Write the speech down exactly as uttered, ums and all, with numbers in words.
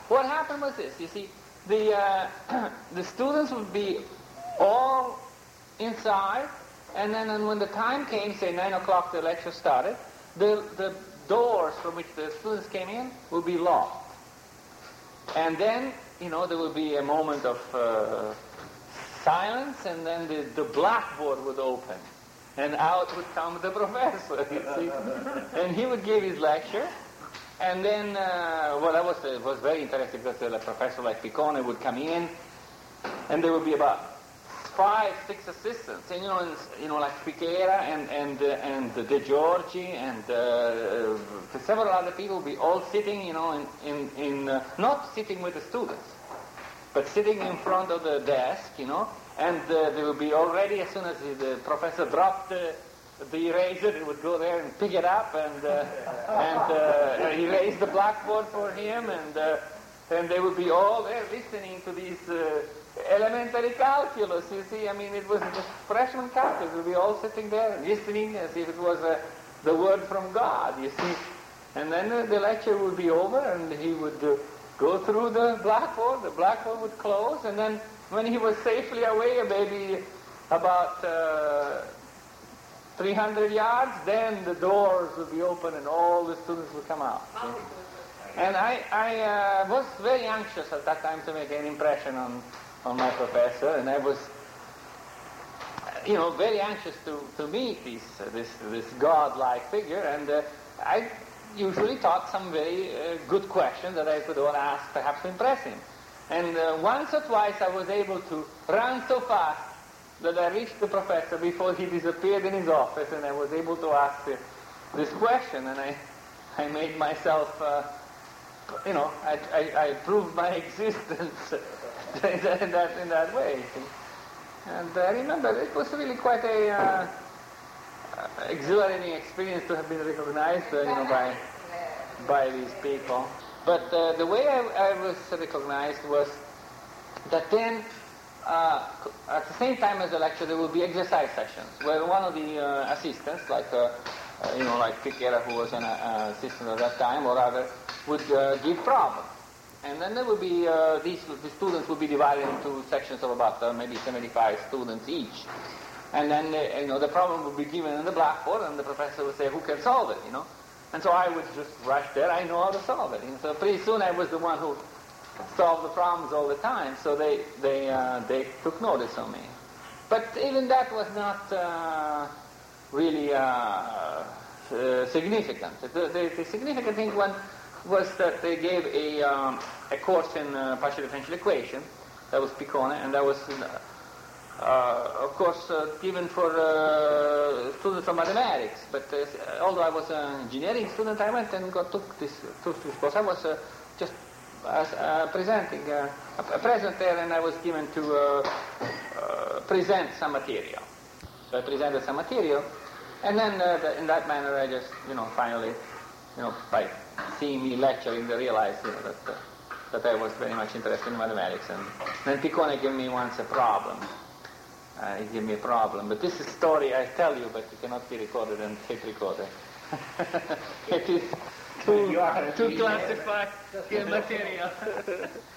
what happened was this. You see, the uh, the students would be all inside, and then and when the time came, say nine o'clock, the lecture started, the the doors from which the students came in would be locked. And then, you know, there would be a moment of uh, silence, and then the, the blackboard would open, and out would come the professor, you see. And he would give his lecture, and then, uh, well, that was, uh, was very interesting, because a professor like Piccone would come in, and there would be about five, six assistants, and you know, and, you know, like Pichera and and uh, and De Giorgi and uh, uh, several other people, be all sitting, you know, in in, in uh, not sitting with the students, but sitting in front of the desk, you know, and uh, they would be all ready as soon as the, the professor dropped the, the eraser, they would go there and pick it up and uh, and uh, erase the blackboard for him, and uh, and they would be all there listening to these. Uh, Elementary calculus, you see. I mean, it was just freshman calculus. We'd be all sitting there listening as if it was uh, the word from God, you see. And then uh, the lecture would be over, and he would uh, go through the blackboard. The blackboard would close, and then when he was safely away, maybe about uh, three hundred yards, then the doors would be open, and all the students would come out. See? And I, I uh, was very anxious at that time to make an impression on on my professor, and I was, you know, very anxious to, to meet this, uh, this this God-like figure, and uh, I usually taught some very uh, good questions that I could all ask, perhaps to impress him. And uh, once or twice I was able to run so fast that I reached the professor before he disappeared in his office, and I was able to ask uh, this question, and I, I made myself, uh, you know, I, I, I proved my existence in, that, in, that, in that way. And I remember it was really quite a uh, exhilarating experience to have been recognized, uh, you know, by by these people. But uh, the way I, I was recognized was that then, uh, at the same time as the lecture, there would be exercise sessions where one of the uh, assistants, like uh, uh, you know, like Pichera, who was an uh, assistant at that time, or other, would uh, give problems. And then there would be, uh, these the students would be divided into sections of about uh, maybe seventy-five students each. And then, uh, you know, the problem would be given on the blackboard, and the professor would say, who can solve it, you know? And so I would just rush there, I know how to solve it. And so pretty soon I was the one who solved the problems all the time, so they, they, uh, they took notice of me. But even that was not uh, really uh, uh, significant. The, the, the significant thing one was that they gave a, um, a course in uh, partial differential equation. That was Piccone, and that was, uh, uh, of course, uh, given for uh, students of mathematics. But uh, although I was an engineering student, I went and got, took this took this course. I was uh, just uh, presenting uh, a present there, and I was given to uh, uh, present some material. So I presented some material, and then uh, the, in that manner, I just, you know, finally, you know, by seeing me lecturing, they realized, you know, that uh, that I was very much interested in mathematics. And then Piccone gave me once a problem. Uh, he gave me a problem. But this is a story I tell you, but it cannot be recorded and tape recorded. It is too, too classified material.